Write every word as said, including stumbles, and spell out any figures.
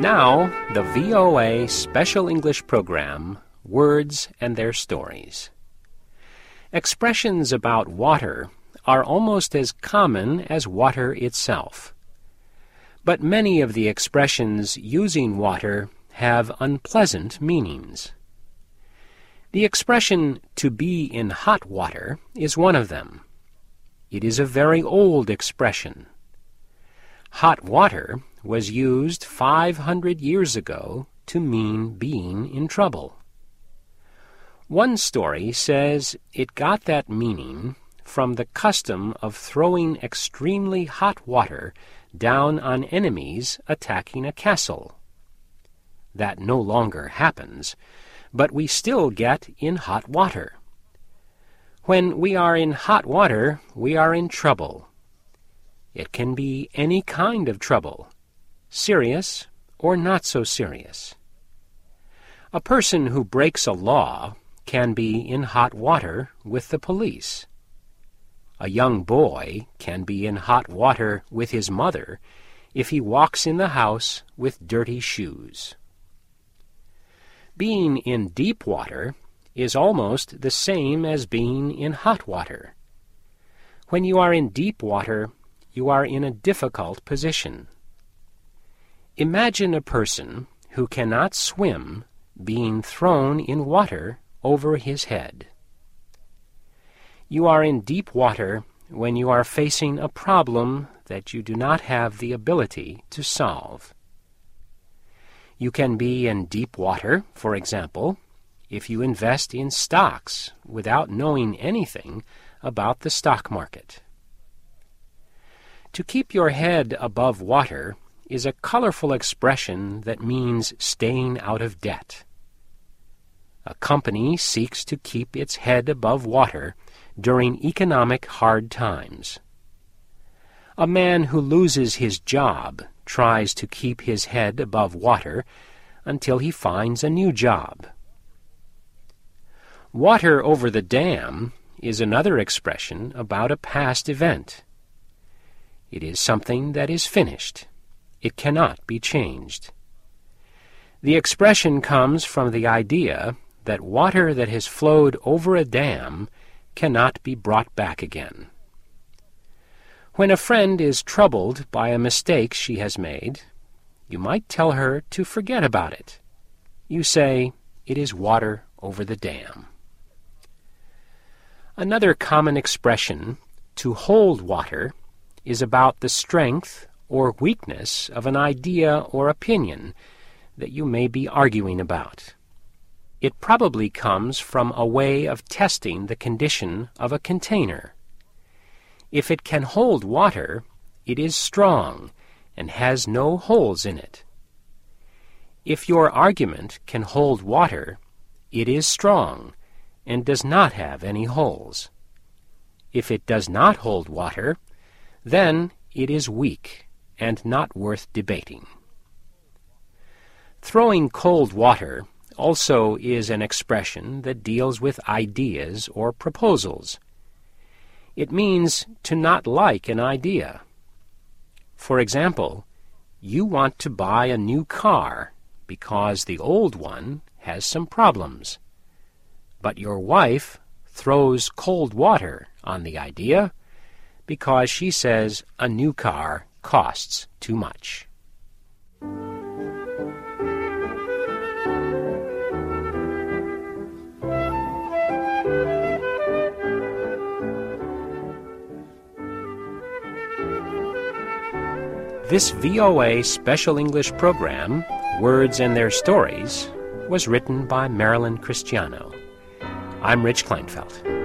Now, the V O A Special English Program, Words and Their Stories. Expressions about water are almost as common as water itself. But many of the expressions using water have unpleasant meanings. The expression "to be in hot water" is one of them. It is a very old expression. Hot water was used five hundred years ago to mean being in trouble. One story says it got that meaning from the custom of throwing extremely hot water down on enemies attacking a castle. That no longer happens, but we still get in hot water. When we are in hot water, we are in trouble. It can be any kind of trouble, serious or not so serious. A person who breaks a law can be in hot water with the police. A young boy can be in hot water with his mother if he walks in the house with dirty shoes. Being in deep water is almost the same as being in hot water. When you are in deep water, you are in a difficult position. Imagine a person who cannot swim being thrown in water over his head. You are in deep water when you are facing a problem that you do not have the ability to solve. You can be in deep water, for example, if you invest in stocks without knowing anything about the stock market. To keep your head above water is a colorful expression that means staying out of debt. A company seeks to keep its head above water during economic hard times. A man who loses his job tries to keep his head above water until he finds a new job. Water over the dam is another expression about a past event. It is something that is finished. It cannot be changed. The expression comes from the idea that water that has flowed over a dam cannot be brought back again. When a friend is troubled by a mistake she has made, you might tell her to forget about it. You say, "It is water over the dam." Another common expression, "to hold water," is about the strength or weakness of an idea or opinion that you may be arguing about. It probably comes from a way of testing the condition of a container. If it can hold water, it is strong and has no holes in it. If your argument can hold water, it is strong and does not have any holes. If it does not hold water, then it is weak and not worth debating. Throwing cold water also is an expression that deals with ideas or proposals. It means to not like an idea. For example, you want to buy a new car because the old one has some problems. But your wife throws cold water on the idea because she says a new car costs too much. This V O A Special English Program, Words and Their Stories, was written by Marilyn Cristiano. I'm Rich Kleinfeld.